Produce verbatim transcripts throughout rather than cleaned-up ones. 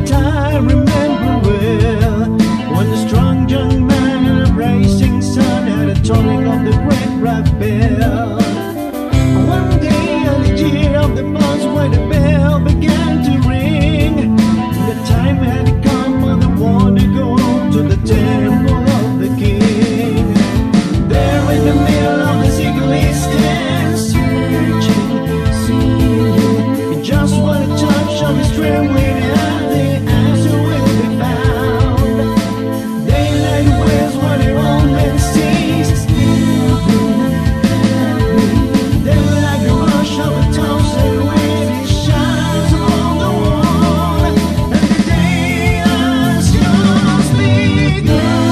time remember well, when the strong young man and a racing sun had a tolling of the great black bell. One day on the year of the bus where the bell began to ring, the time had come for the one to go to the temple of the king. There in the middle of the secret stand, searching, seeing, he just wanted a touch of his trembling hand, the answer will be found. Daylight waves where the old man sees, they were like the rush of a thousand wind, it shines along the wall, and the day has just begun.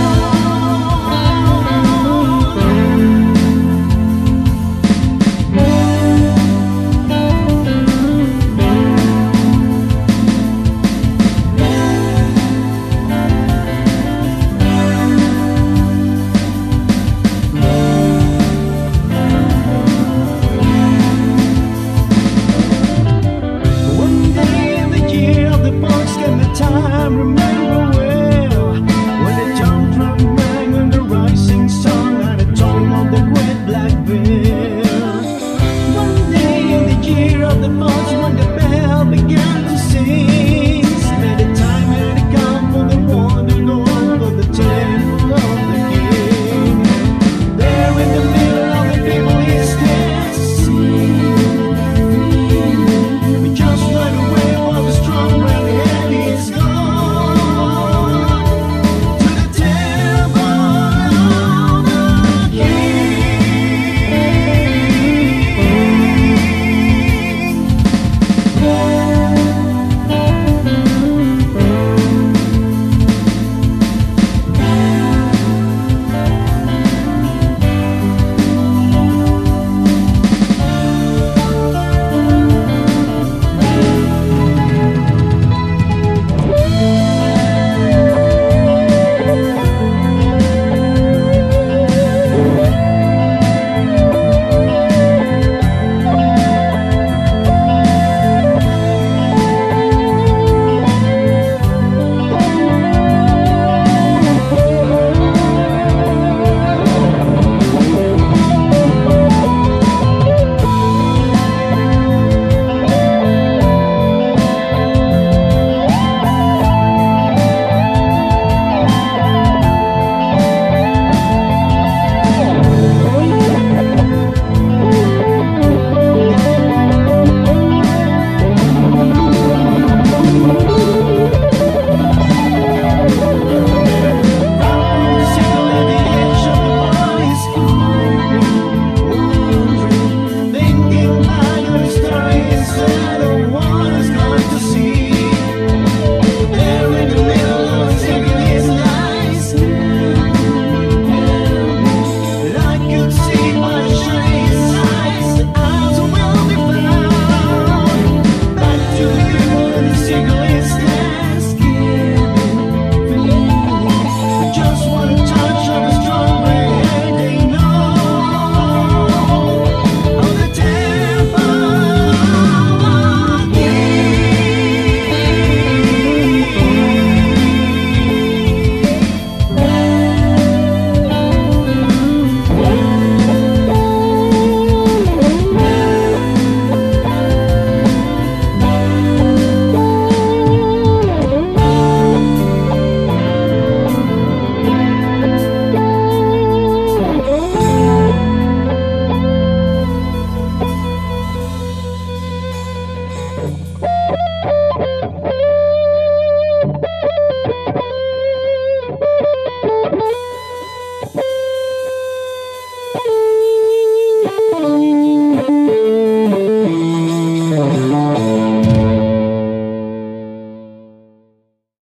One day in the year of the box and the time remember well, when the town drum rang on the rising sun and the tone of the great black bell. One day in the year of the box when the bell began to sing, said the time had come for the one to go for the temple of the king. There in the middle of the people he stands, we just went away while the strong red hand is gone to the temple of the Thank you.